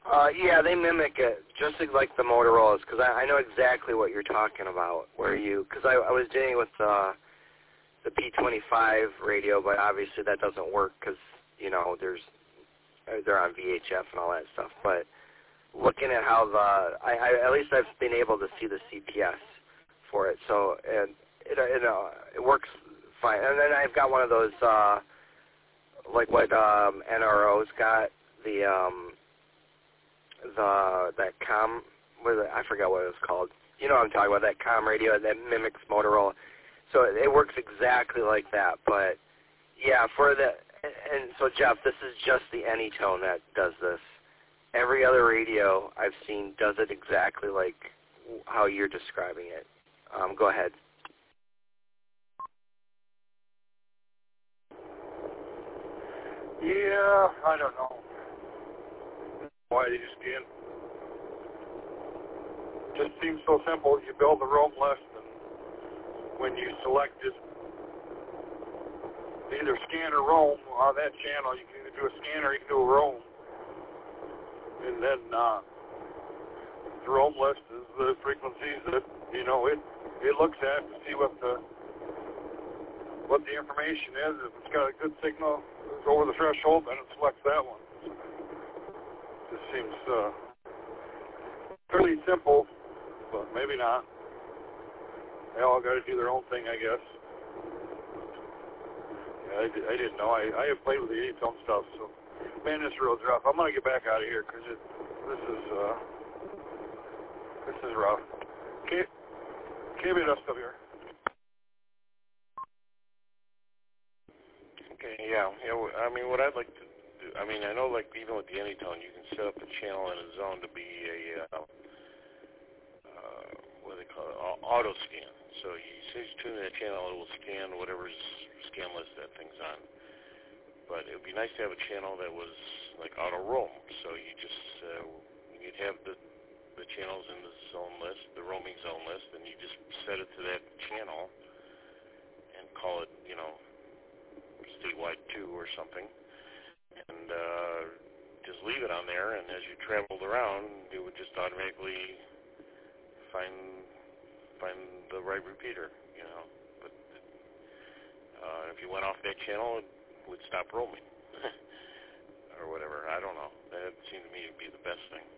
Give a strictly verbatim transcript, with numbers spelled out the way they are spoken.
Uh, yeah, they mimic it, just like the Motorola's, because I, I know exactly what you're talking about, where you, because I, I was dealing with uh, the P twenty-five radio, but obviously that doesn't work because, you know, there's, they're on V H F and all that stuff, but looking at how the, I, I at least I've been able to see the C P S for it, so and it, it, uh, it works fine. And then I've got one of those, uh, like what um, N R O's got, the, um, the that com, what is it? I forgot what it was called. You know what I'm talking about, that com radio that mimics Motorola. So it, it works exactly like that. But yeah, for the and so Jeff, this is just the Anytone that does this. Every other radio I've seen does it exactly like how you're describing it. Um, go ahead. Yeah, I don't know why they just can't. Just seems so simple. You build the roam list, and when you select it, either scan or roam on that channel, you can either do a scan or you can do a roam. And then uh, the roam list is the frequencies that, you know, it it looks at to see what the what the information is. If it's got a good signal, it's over the threshold, then it selects that one. This seems uh, fairly simple, but maybe not. They all got to do their own thing, I guess. Yeah, I, did, I didn't know. I, I have played with the Anytone stuff, so man, this road's rough. I'm gonna get back out of here because this is uh, this is rough. K B S W here. Okay, yeah, yeah. I mean, what I'd like to do, I mean, I know, like, even with the Anytone, you can set up a channel and a zone to be a, uh, uh, what do they call it, auto scan. So you, as soon as you tune in that channel, it will scan whatever's scan list that thing's on. But it would be nice to have a channel that was, like, auto roam. So you just, uh, you'd have the, the channels in the zone list, the roaming zone list, and you just set it to that channel and call it, you know, statewide two or something, and uh, just leave it on there, and as you traveled around, it would just automatically find find the right repeater, you know. But uh, if you went off that channel, it would stop roaming, or whatever. I don't know. That seemed to me to be the best thing.